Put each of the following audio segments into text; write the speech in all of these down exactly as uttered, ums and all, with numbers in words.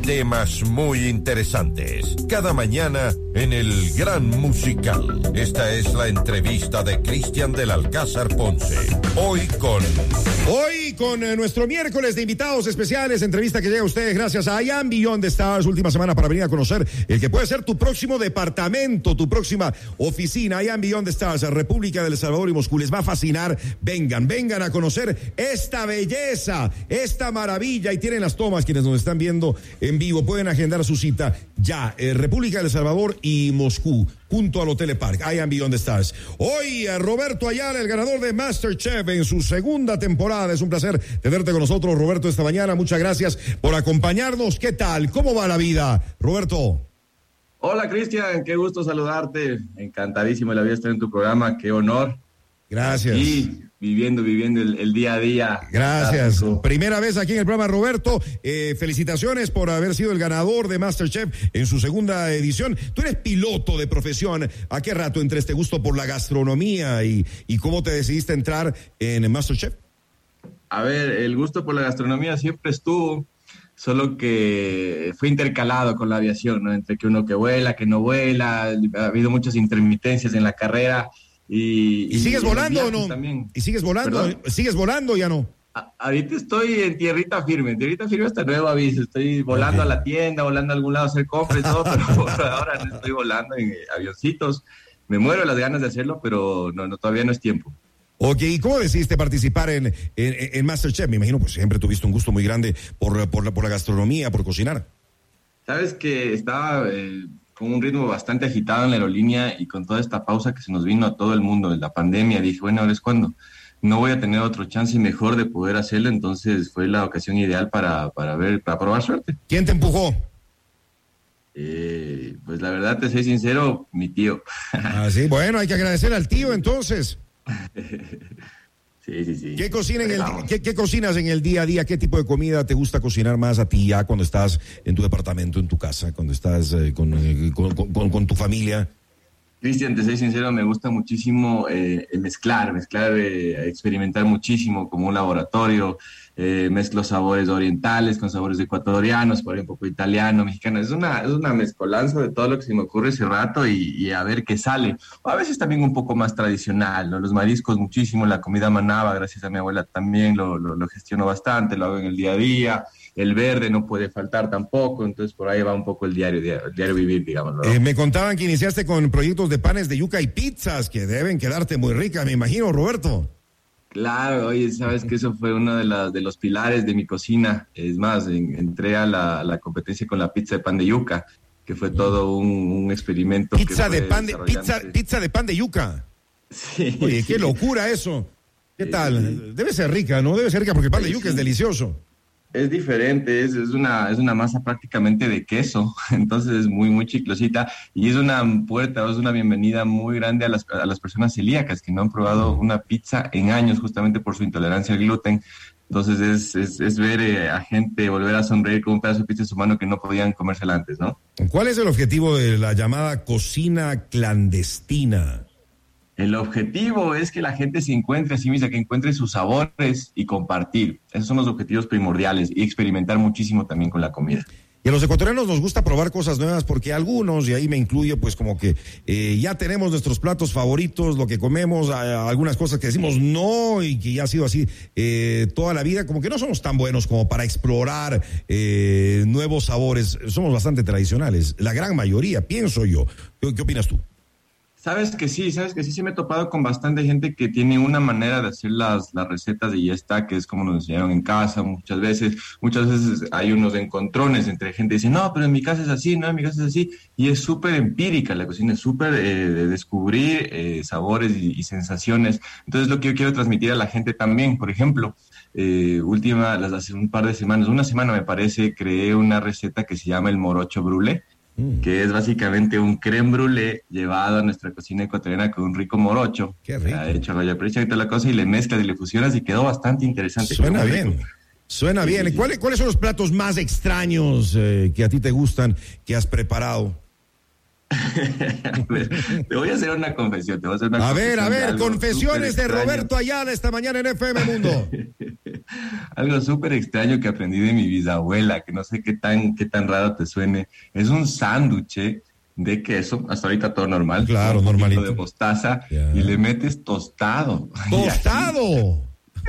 temas muy interesantes. Cada mañana en el Gran Musical. Esta es la entrevista de Cristian del Alcázar Ponce. Hoy con... Hoy con eh, nuestro miércoles de invitados especiales, entrevista que llega a ustedes gracias a I Am Beyond Stars, última semana para venir a conocer el que puede ser tu próximo departamento, tu próxima oficina. I Am Beyond Stars, República del Salvador y Moscú. Les va a fascinar. Vengan, vengan a conocer esta belleza, esta maravilla. Y tienen las tomas quienes nos están viendo en vivo. Pueden agendar su cita ya. Eh, República del Salvador y Moscú, junto al Hotel Park. I Am Beyond Stars. Hoy, eh, Roberto Ayala, el ganador de MasterChef en su segunda temporada. Es un placer tenerte con nosotros, Roberto, esta mañana. Muchas gracias por acompañarnos. ¿Qué tal? ¿Cómo va la vida, Roberto? Hola, Cristian. Qué gusto saludarte. Encantadísimo de la vida estar en tu programa. Qué honor. Gracias. Y viviendo, viviendo el, el día a día. Gracias. Primera vez aquí en el programa, Roberto. Eh, felicitaciones por haber sido el ganador de MasterChef en su segunda edición. Tú eres piloto de profesión. ¿A qué rato entré este gusto por la gastronomía y, y cómo te decidiste entrar en MasterChef? A ver, el gusto por la gastronomía siempre estuvo, solo que fue intercalado con la aviación, ¿no? Entre que uno que vuela, que no vuela, ha habido muchas intermitencias en la carrera. ¿Y, ¿Y sigues y volando o no? También. ¿Y sigues volando? ¿Perdón? ¿Sigues volando o ya no? A, ahorita estoy en tierrita firme, en tierrita firme hasta nuevo aviso. Estoy volando okay. a la tienda, volando a algún lado a hacer compras y todo, pero por ahora no estoy volando en avioncitos. Me muero de las ganas de hacerlo, pero no, no todavía no es tiempo. Ok, ¿y cómo decidiste participar en, en, en MasterChef? Me imagino, pues siempre tuviste un gusto muy grande por, por, la, por la gastronomía, por cocinar. Sabes que estaba eh, con un ritmo bastante agitado en la aerolínea y con toda esta pausa que se nos vino a todo el mundo de la pandemia, dije, bueno, ahora es cuando no voy a tener otro chance mejor de poder hacerlo, entonces fue la ocasión ideal para, para ver, para probar suerte. ¿Quién te empujó? Eh, pues la verdad, te soy sincero, mi tío. Ah, sí, bueno, hay que agradecer al tío entonces. Sí, sí, sí. ¿Qué, cocina en el, ¿qué, ¿Qué cocinas en el día a día? ¿Qué tipo de comida te gusta cocinar más a ti ya cuando estás en tu departamento, en tu casa, cuando estás eh, con, eh, con, con, con tu familia? Cristian, te soy sincero, me gusta muchísimo eh, mezclar, mezclar, eh, experimentar muchísimo como un laboratorio. Eh, mezclo sabores orientales con sabores ecuatorianos, por ahí un poco italiano, mexicano. Es una, es una mezcolanza de todo lo que se me ocurre ese rato y, y a ver qué sale. O a veces también un poco más tradicional, ¿no? Los mariscos muchísimo, la comida manaba, gracias a mi abuela también lo, lo, lo gestiono bastante, lo hago en el día a día. El verde no puede faltar tampoco, entonces por ahí va un poco el diario, el diario vivir, digamos, ¿no? Eh, me contaban que iniciaste con proyectos de panes de yuca y pizzas, que deben quedarte muy ricas, me imagino, Roberto. Claro, oye, sabes que eso fue uno de, la, de los pilares de mi cocina. Es más, en, entré a la, a la competencia con la pizza de pan de yuca, que fue todo un, un experimento. Pizza que de pan de pizza, pizza de pan de yuca. Sí. Oye, sí. Qué locura eso. ¿Qué sí, tal? Sí. Debe ser rica, ¿no? Debe ser rica porque el pan de yuca sí. es delicioso. Es diferente, es, es, una, es una masa prácticamente de queso, entonces es muy, muy chiclosita y es una puerta, es una bienvenida muy grande a las, a las personas celíacas que no han probado una pizza en años justamente por su intolerancia al gluten. Entonces es, es, es ver eh, a gente volver a sonreír con un pedazo de pizza en su mano que no podían comérsela antes, ¿no? ¿Cuál es el objetivo de la llamada cocina clandestina? El objetivo es que la gente se encuentre a sí misma, que encuentre sus sabores y compartir. Esos son los objetivos primordiales y experimentar muchísimo también con la comida. Y a los ecuatorianos nos gusta probar cosas nuevas porque algunos, y ahí me incluyo, pues como que eh, ya tenemos nuestros platos favoritos, lo que comemos, a, a algunas cosas que decimos no y que ya ha sido así eh, toda la vida, como que no somos tan buenos como para explorar eh, nuevos sabores. Somos bastante tradicionales, la gran mayoría, pienso yo. ¿Qué, qué opinas tú? Sabes que sí, sabes que sí, sí me he topado con bastante gente que tiene una manera de hacer las, las recetas y ya está, que es como nos enseñaron en casa muchas veces. Muchas veces hay unos encontrones entre gente que dice, no, pero en mi casa es así, no, en mi casa es así. Y es súper empírica, la cocina es súper eh, de descubrir eh, sabores y, y sensaciones. Entonces lo que yo quiero transmitir a la gente también, por ejemplo, eh, última, las, hace un par de semanas, una semana me parece, creé una receta que se llama el morocho brûlé, que es básicamente un crème brûlée llevado a nuestra cocina ecuatoriana con un rico morocho. Qué rico. Ha hecho rollo presa y toda la cosa y le mezclas y le fusionas y quedó bastante interesante. Suena bien, suena sí, bien. Sí, sí. ¿Cuáles, ¿Cuáles son los platos más extraños eh, que a ti te gustan, que has preparado? A ver, te voy a hacer una confesión. Te voy a hacer una a confesión ver, a ver, confesiones de extraño. Roberto Ayala esta mañana en F M Mundo. Algo súper extraño que aprendí de mi bisabuela, que no sé qué tan, qué tan raro te suene. Es un sándwich de queso, hasta ahorita todo normal. Claro, un normalito. de mostaza, yeah. Y le metes tostado. ¡Tostado!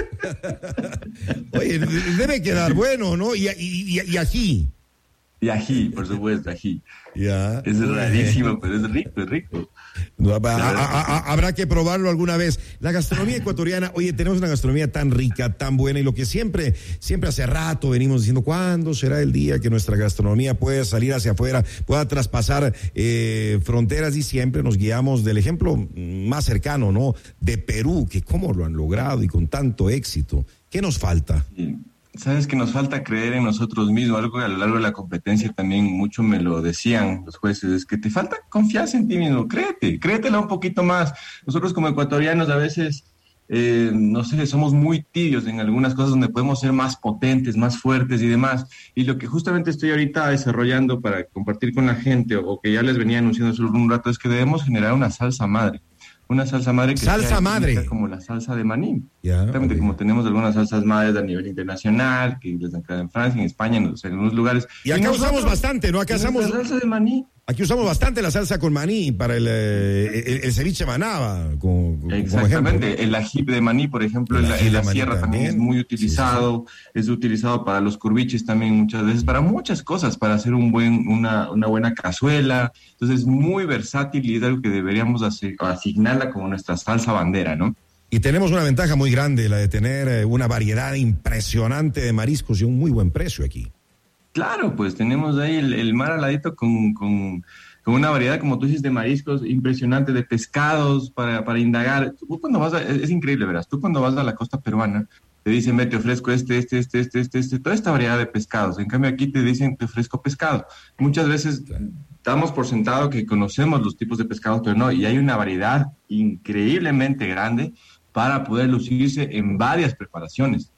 Oye, debe quedar bueno, ¿no? Y, y, y, y ají. Y ají, por supuesto, ají. Ya. Es rarísimo, pero es rico, es rico. No, a, a, a, habrá que probarlo alguna vez. La gastronomía ecuatoriana, oye, tenemos una gastronomía tan rica, tan buena, y lo que siempre, siempre hace rato venimos diciendo, ¿cuándo será el día que nuestra gastronomía pueda salir hacia afuera, pueda traspasar eh, fronteras? Y siempre nos guiamos del ejemplo más cercano, ¿no? De Perú, que cómo lo han logrado y con tanto éxito. ¿Qué nos falta? Sí. Sabes que nos falta creer en nosotros mismos, algo que a lo largo de la competencia también mucho me lo decían los jueces, es que te falta confianza en ti mismo, créete, créetela un poquito más. Nosotros como ecuatorianos a veces, eh, no sé, somos muy tibios en algunas cosas donde podemos ser más potentes, más fuertes y demás, y lo que justamente estoy ahorita desarrollando para compartir con la gente, o, o que ya les venía anunciando solo un rato, es que debemos generar una salsa madre. Una salsa madre que salsa sea madre como la salsa de maní. Yeah, exactamente, okay. Como tenemos algunas salsas madres a nivel internacional, que les han creado en Francia, en España, en, en algunos lugares. Y acá y nosotros, usamos bastante, ¿no? Acá usamos la salsa de maní. Aquí usamos bastante la salsa con maní para el, el, el ceviche manaba. Como, como Exactamente, ejemplo. El ají de maní, por ejemplo, en la, en la sierra también. también es muy utilizado, sí, sí, sí. Es utilizado para los curviches también muchas veces, para muchas cosas, para hacer un buen, una, una buena cazuela. Entonces es muy versátil y es algo que deberíamos hacer, asignarla como nuestra salsa bandera, ¿no? Y tenemos una ventaja muy grande, la de tener una variedad impresionante de mariscos y un muy buen precio aquí. Claro, pues tenemos ahí el, el mar al ladito con, con, con una variedad, como tú dices, de mariscos impresionante, de pescados para, para indagar. Tú cuando vas a, es, es increíble, verás, tú cuando vas a la costa peruana, te dicen, ve, te ofrezco este, este, este, este, este, este, toda esta variedad de pescados. En cambio aquí te dicen, te ofrezco pescado. Muchas veces damos por sentado que conocemos los tipos de pescados, pero no, y hay una variedad increíblemente grande para poder lucirse en varias preparaciones.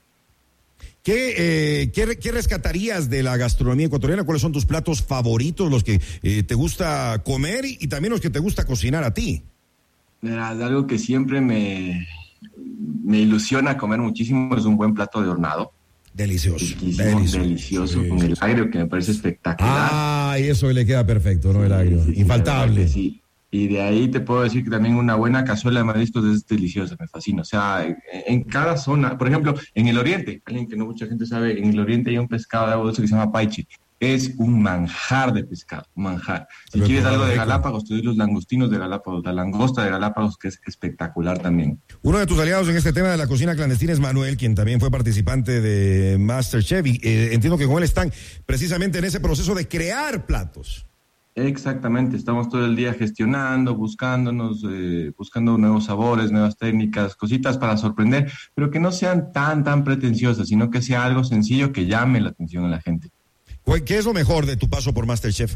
¿Qué, eh, ¿qué, ¿Qué rescatarías de la gastronomía ecuatoriana? ¿Cuáles son tus platos favoritos, los que eh, te gusta comer y, y también los que te gusta cocinar a ti? Verás, algo que siempre me, me ilusiona comer muchísimo es un buen plato de hornado. Delicioso. Delicioso, delicioso, con el agrio, que me parece espectacular. Ah, y eso le queda perfecto, ¿no? El agrio, sí, sí, infaltable. Sí. Y de ahí te puedo decir que también una buena cazuela de mariscos es deliciosa, me fascina. O sea, en, en cada zona, por ejemplo, en el oriente, alguien que no mucha gente sabe, en el oriente hay un pescado de agua dulce que se llama paiche. Es un manjar de pescado, un manjar. Si Pero quieres algo de Galápagos, te doy los langostinos de Galápagos, la langosta de Galápagos, que es espectacular también. Uno de tus aliados en este tema de la cocina clandestina es Manuel, quien también fue participante de MasterChef, y eh, entiendo que con él están precisamente en ese proceso de crear platos. Exactamente, estamos todo el día gestionando, buscándonos, eh, buscando nuevos sabores, nuevas técnicas, cositas para sorprender, pero que no sean tan, tan pretenciosas, sino que sea algo sencillo que llame la atención a la gente. ¿Qué es lo mejor de tu paso por MasterChef?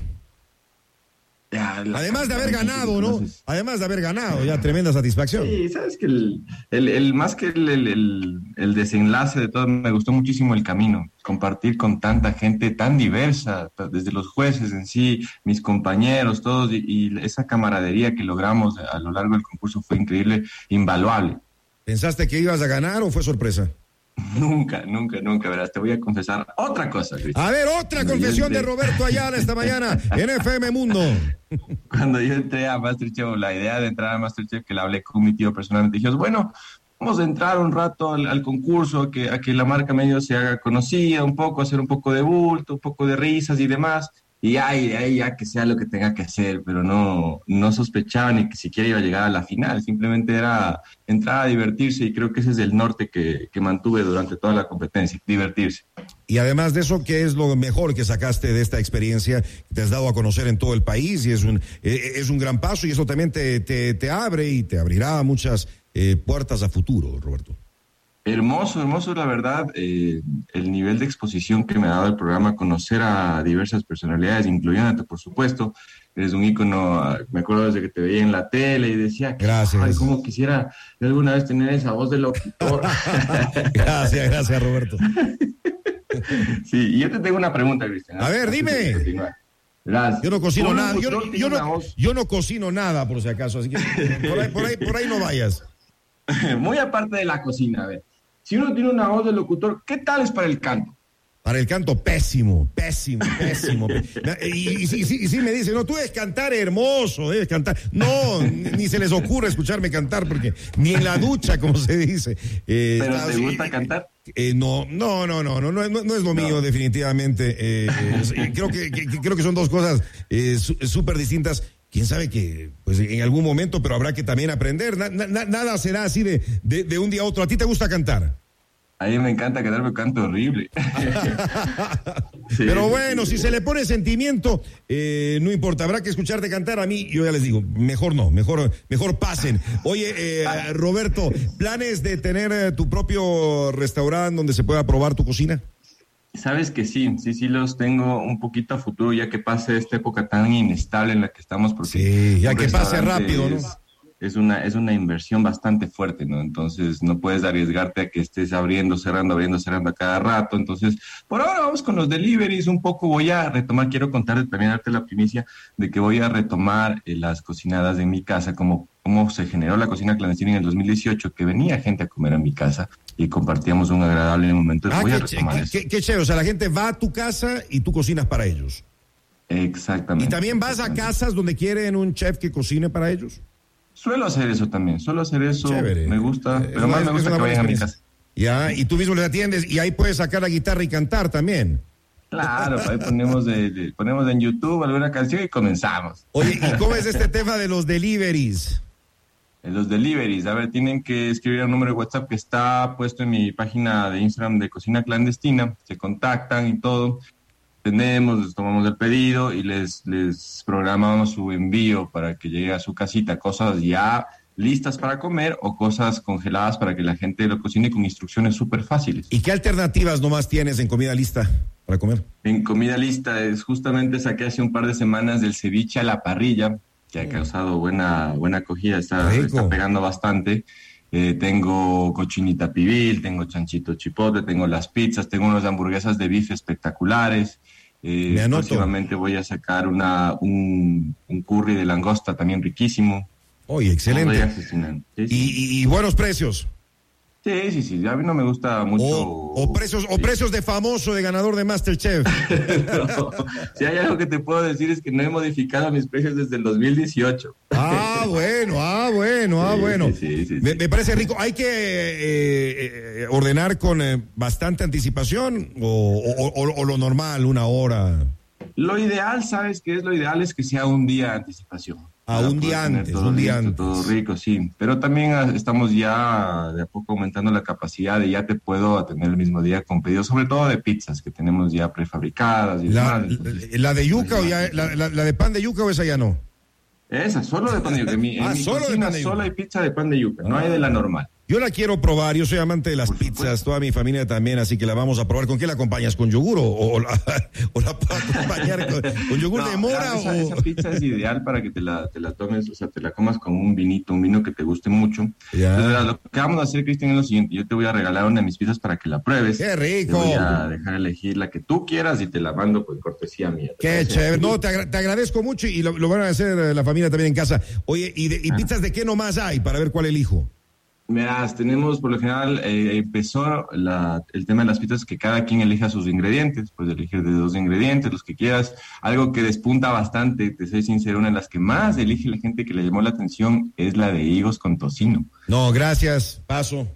Ya, Además de haber ganado, ¿no? Además de haber ganado, ya tremenda satisfacción. Sí, sabes que el, el, el más que el, el, el, el desenlace de todo, me gustó muchísimo el camino, compartir con tanta gente tan diversa, desde los jueces en sí, mis compañeros, todos, y, y esa camaradería que logramos a lo largo del concurso fue increíble, invaluable. ¿Pensaste que ibas a ganar o fue sorpresa? Nunca, nunca, nunca, verás, te voy a confesar otra cosa, Cristian. A ver, otra Cuando confesión entré... de Roberto Ayala esta mañana en F M Mundo. Cuando yo entré a MasterChef, la idea de entrar a MasterChef, que la hablé con mi tío personalmente, dije, bueno, vamos a entrar un rato al, al concurso, a que, a que la marca medio se haga conocida un poco, hacer un poco de bulto, un poco de risas y demás. Y ahí, ahí ya que sea lo que tenga que hacer, pero no, no sospechaba ni que siquiera iba a llegar a la final, simplemente era entrar a divertirse, y creo que ese es el norte que, que mantuve durante toda la competencia, divertirse. Y además de eso, ¿qué es lo mejor que sacaste de esta experiencia que te has dado a conocer en todo el país? Y es un, eh, es un gran paso, y eso también te, te, te abre y te abrirá muchas eh, puertas a futuro, Roberto. Hermoso, hermoso, la verdad, eh, el nivel de exposición que me ha dado el programa, conocer a diversas personalidades, incluyéndote, por supuesto. Eres un ícono, me acuerdo desde que te veía en la tele y decía, gracias. Ay, cómo quisiera alguna vez tener esa voz de locutor. Gracias, gracias, Roberto. Sí, y yo te tengo una pregunta, Cristian. A ver, dime. Verás, yo no cocino un nada, yo, locutor yo, tiene no, una voz- yo no cocino nada, por si acaso, así que por ahí, por ahí, por ahí no vayas. Muy aparte de la cocina, a ver. Si uno tiene una voz de locutor, ¿qué tal es para el canto? Para el canto, pésimo, pésimo, pésimo. Y, y, y, y sí me dicen, no, tú debes cantar hermoso, debes cantar. No, ni, ni se les ocurre escucharme cantar, porque ni en la ducha, como se dice. Eh, ¿Pero está, te sí, gusta cantar? Eh, no, no, no, no, no, no, no, no es lo No. mío, definitivamente. Eh, eh, creo que, que, que- creo que son dos cosas eh, súper distintas. Quién sabe que, pues en algún momento, pero habrá que también aprender. Na- na- nada será así de, de, de un día a otro. ¿A ti te gusta cantar? A mí me encanta cantar, pero canto horrible. Sí, Pero sí, bueno, sí, si sí. se le pone sentimiento, eh, no importa, habrá que escucharte cantar. A mí, yo ya les digo, mejor no, mejor, mejor pasen. Oye, eh, Roberto, ¿planes de tener eh, tu propio restaurante donde se pueda probar tu cocina? Sabes que sí, sí, sí los tengo un poquito a futuro, ya que pase esta época tan inestable en la que estamos, porque Sí, ya un que pase restaurante rápido, ¿no? es, es una, es una inversión bastante fuerte, ¿no? Entonces no puedes arriesgarte a que estés abriendo, cerrando, abriendo, cerrando a cada rato. Entonces, por ahora vamos con los deliveries, un poco voy a retomar, quiero contarte también, darte la primicia de que voy a retomar eh, las cocinadas en mi casa, como cómo se generó la cocina clandestina en el dos mil dieciocho, que venía gente a comer a mi casa y compartíamos un agradable momento. Ah, voy a qué, ch- retomar qué- eso. qué- qué chévere. O sea, la gente va a tu casa y tú cocinas para ellos. Exactamente. ¿Y también vas a exactamente. casas donde quieren un chef que cocine para ellos? Suelo hacer eso también, suelo hacer eso, Chévere. me gusta, Eh, pero es más una- me es gusta una que buena vayan a mi experiencia. casa. Ya, y tú mismo les atiendes y ahí puedes sacar la guitarra y cantar también. Claro, ahí ponemos, de, de- ponemos en YouTube alguna canción y comenzamos. Oye, ¿y cómo es este tema de los deliveries? En los deliveries, a ver, tienen que escribir un número de WhatsApp que está puesto en mi página de Instagram de Cocina Clandestina, se contactan y todo, tenemos, les tomamos el pedido y les, les programamos su envío para que llegue a su casita, cosas ya listas para comer o cosas congeladas para que la gente lo cocine con instrucciones súper fáciles. ¿Y qué alternativas nomás tienes en comida lista para comer? En comida lista, es justamente saqué hace un par de semanas del ceviche a la parrilla, que ha causado buena, buena acogida, está, Rico. está pegando bastante. Eh, tengo cochinita pibil, tengo chanchito chipotle, tengo las pizzas, tengo unas hamburguesas de bife espectaculares. Eh, Me anoto. próximamente voy a sacar una, un, un curry de langosta también riquísimo. Oye, Todo excelente. ya asesinando. Sí, Y, sí. y- y buenos precios. sí, sí, sí, a mí no me gusta mucho. O, o precios o Sí. precios de famoso, de ganador de MasterChef. No, si hay algo que te puedo decir es que no he modificado mis precios desde el dos mil dieciocho. Ah, bueno, ah, bueno, ah, Sí, bueno. sí, sí, sí, me, sí. me parece rico. ¿Hay que eh, eh, ordenar con eh, bastante anticipación o, o- o- o lo normal, una hora? Lo ideal, ¿sabes qué es? Lo ideal es que sea un día de anticipación. Ah, Para un día poder tener antes, todo un día listo, antes. Todo rico, sí. Pero también ah, estamos ya de a poco aumentando la capacidad de ya te puedo atender el mismo día con pedidos, sobre todo de pizzas que tenemos ya prefabricadas y La, demás. Entonces, la de yuca o ya, la, la- la de pan de yuca o esa ya no. esa, solo de pan de yuca. En mi, en Ah, mi solo de cocina pan de yuca. solo hay pizza de pan de yuca, no hay de la normal. Yo la quiero probar, yo soy amante de las Por pizzas, supuesto. toda mi familia también, así que la vamos a probar. ¿Con qué la acompañas? ¿Con yogur o, o la, o la puedo acompañar con, con yogur No, de mora? esa, o... esa pizza es ideal para que te la, te la tomes, o sea, te la comas con un vinito, un vino que te guste mucho. Ya. Entonces, lo que vamos a hacer, Cristian, es lo siguiente. Yo te voy a regalar una de mis pizzas para que la pruebes. ¡Qué Te rico! voy a dejar elegir la que tú quieras y te la mando por cortesía mía. ¿Te Qué parece? chévere. No, te, agra- te agradezco mucho y lo, lo van a hacer eh, la familia también en casa. Oye, ¿y, de- y Ah. pizzas de qué nomás hay para ver cuál elijo? Verás, tenemos por lo general, eh, empezó la, el tema de las pizzas que cada quien elija sus ingredientes, puedes elegir de dos ingredientes, los que quieras. Algo que despunta bastante, te soy sincero, una de las que más elige la gente que le llamó la atención es la de higos con tocino. No, gracias. Paso.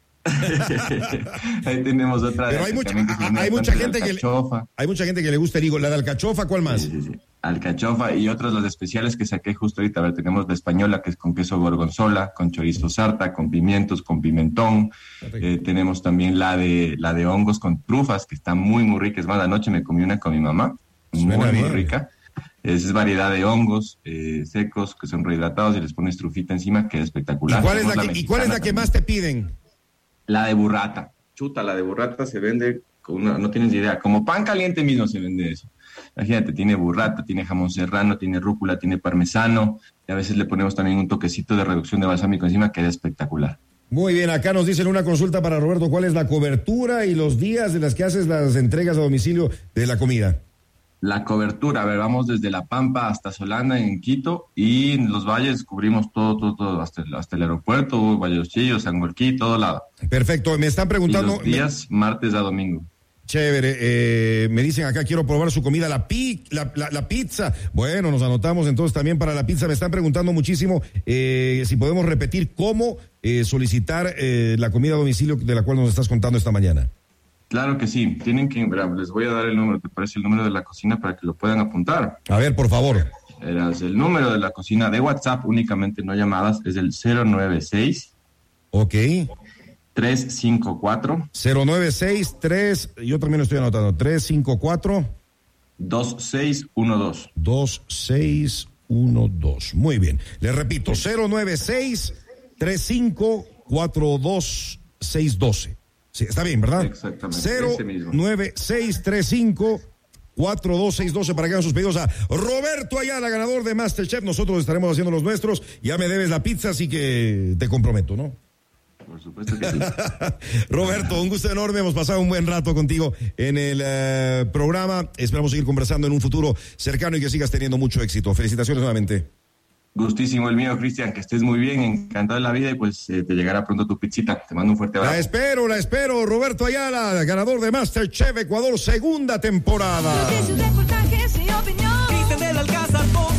Ahí tenemos otra. Pero de hay mucha, también que se llama hay mucha bastante gente que le, alcachofa. hay mucha gente que le gusta el higo. La de alcachofa, ¿cuál más? Sí, sí, sí. Alcachofa y otras las especiales que saqué justo ahorita. A ver, tenemos la española que es con queso gorgonzola, con chorizo sarta, con pimientos, con pimentón. Eh, tenemos también la de la de hongos con trufas, que está muy, muy rica. Es más, anoche me comí una con mi mamá, muy, Suena muy bien. rica. Es, es variedad de hongos eh, secos que son rehidratados y les pones trufita encima, que es ¿Y espectacular. cuál es la Tenemos que, y cuál es la mexicana que también. más te piden? La de burrata. Chuta, la de burrata se vende, con una, no tienes idea, como pan caliente mismo se vende eso. Imagínate, tiene burrata, tiene jamón serrano, tiene rúcula, tiene parmesano, y a veces le ponemos también un toquecito de reducción de balsámico encima, que es espectacular. Muy bien, acá nos dicen una consulta para Roberto. ¿Cuál es la cobertura y los días de las que haces las entregas a domicilio de la comida? La cobertura, a ver, vamos desde La Pampa hasta Solana en Quito y en los valles cubrimos todo, todo, todo, hasta el, hasta el aeropuerto, Valle de los Chillos, San Gorquí, todo lado. Perfecto, me están preguntando... Y los días, me... martes a domingo. Chévere, eh, me dicen acá, quiero probar su comida, la, pi, la, la, la pizza. Bueno, nos anotamos entonces también para la pizza. Me están preguntando muchísimo eh, si podemos repetir cómo eh, solicitar eh, la comida a domicilio de la cual nos estás contando esta mañana. Claro que sí, tienen que, les voy a dar el número, ¿te parece el número de la cocina para que lo puedan apuntar? A ver, por favor. Eras el número de la cocina de WhatsApp, únicamente no llamadas, es el cero nueve seis. Ok. tres cinco cuatro. cero nueve seis tres, yo también lo estoy anotando, tres cinco cuatro. dos seis uno dos. dos seis uno dos, muy bien. Les repito, cero nueve seis tres cinco cuatro dos seis uno dos. Sí, está bien, ¿verdad? Exactamente. cero nueve seis tres cinco cuatro dos seis uno dos para que hagan sus pedidos a Roberto Ayala, ganador de MasterChef. Nosotros estaremos haciendo los nuestros. Ya me debes la pizza, así que te comprometo, ¿no? Por supuesto que sí. Roberto, un gusto enorme. Hemos pasado un buen rato contigo en el uh, programa. Esperamos seguir conversando en un futuro cercano y que sigas teniendo mucho éxito. Felicitaciones nuevamente. Gustísimo el mío, Cristian, que estés muy bien, encantado de la vida y pues eh, te llegará pronto tu pizzita. Te mando un fuerte abrazo. La espero, la espero. Roberto Ayala, ganador de MasterChef Ecuador, segunda temporada. Cristian del Alcázar.